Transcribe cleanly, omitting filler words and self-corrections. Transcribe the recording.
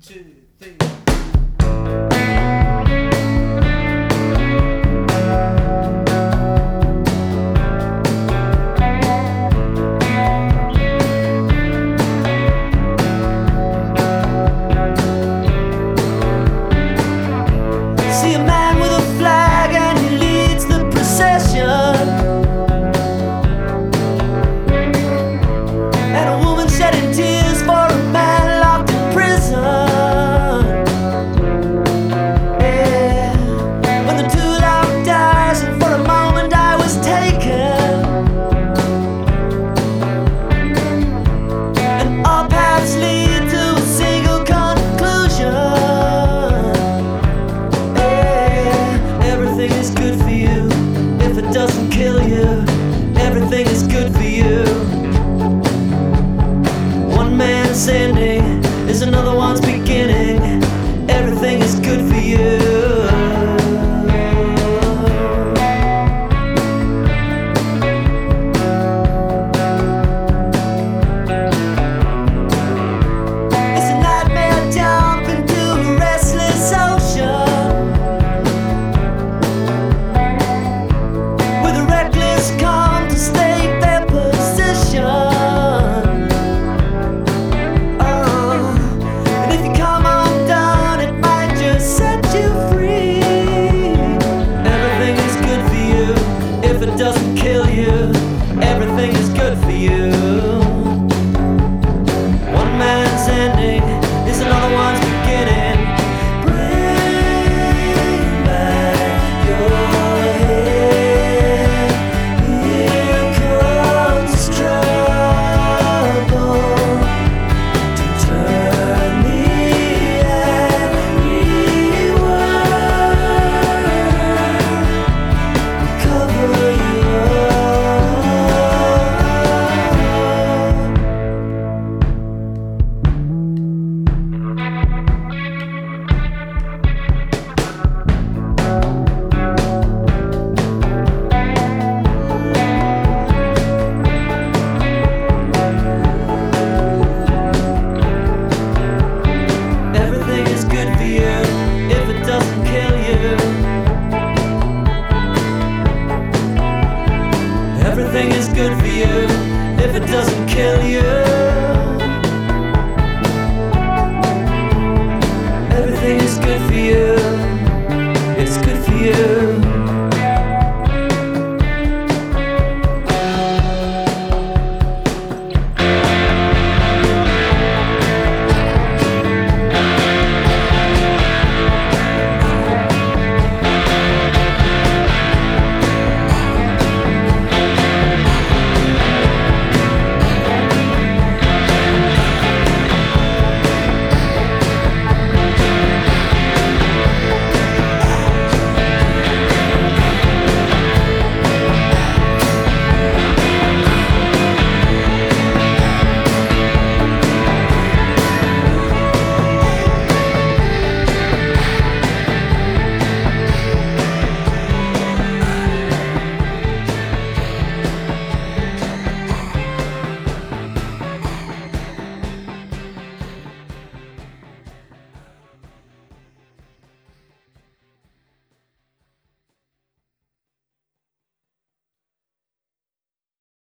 2, 3. See a man with a flag and he leads the procession, and a woman shedding tears for a man locked in prison. Yeah. When the two locked eyes and for a moment I was taken, and all paths lead to a single conclusion. Everything is good for you if it doesn't kill you. Everything is good for you. One man saying